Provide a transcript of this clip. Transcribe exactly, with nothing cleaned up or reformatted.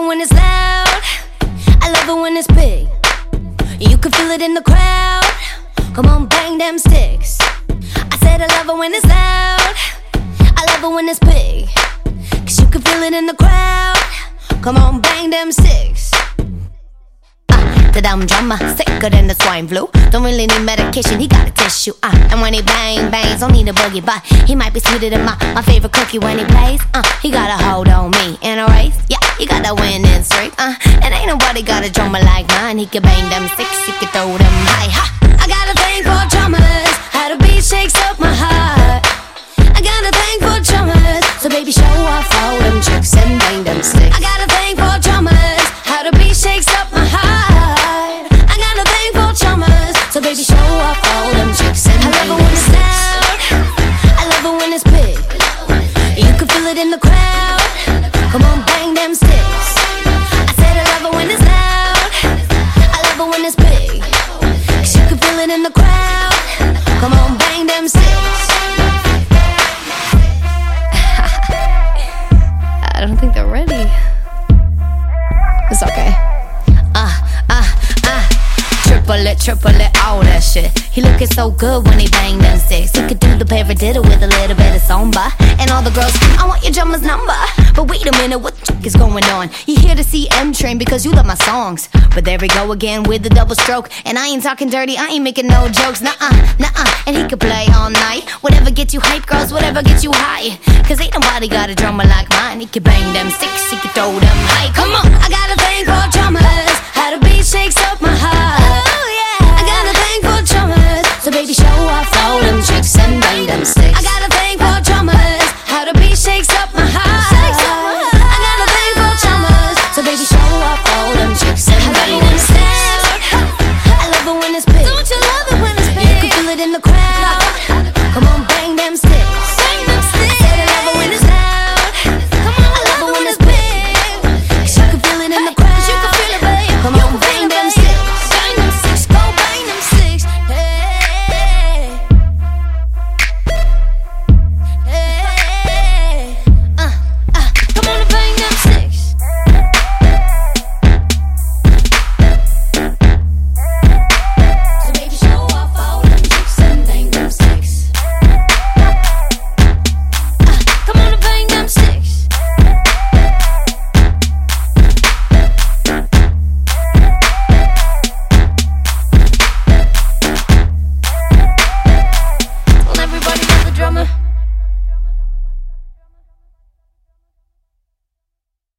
when it's loud, I love it when it's big. You can feel it in the crowd. Come on, bang them sticks. I said I love it when it's loud, I love it when it's big. Cause you can feel it in the crowd. Come on, bang them sticks. Uh, the dumb drummer, sicker than the swine flu. Don't really need medication, he got a tissue. Uh, and when he bang, bangs, don't need a boogie, but he might be sweeter than my, my favorite cookie when he plays. Uh, he got a hold on me in a race. Yeah, he got a winning streak. Uh, and ain't nobody got a drummer like mine. He can bang them six, he can throw them high. Ha! I got a thing for drummers, how the beat shakes up my heart. I got a thing for drummers, so baby show off all them tricks and bang them sticks. I got a thing for drummers, how the beat shakes up my heart. I got a thing for drummers, so baby show off all them tricks and bang them sticks. I love it when it's loud, I love it when it's big. You can feel it in the crowd. Come on, bang them sticks. I said I love it when it's loud, I love it when it's big. Cause you can feel it in the crowd. Come on, bang them sticks. I don't think they're ready. It's okay. Uh, uh, uh Triple it, triple it, all that shit. He looking so good when he bang them sticks. He could do the paradiddle with a little bit of samba. And all the girls, I want your drummer's number. But wait a minute, what the is going on? You here to see M Train because you love my songs. But there we go again with the double stroke. And I ain't talking dirty, I ain't making no jokes. Nuh-uh, nuh-uh, and he could play all night. Whatever gets you hype, girls, whatever gets you high. Cause ain't nobody got a drummer like mine. He could bang them sticks, he could throw them high. Come on!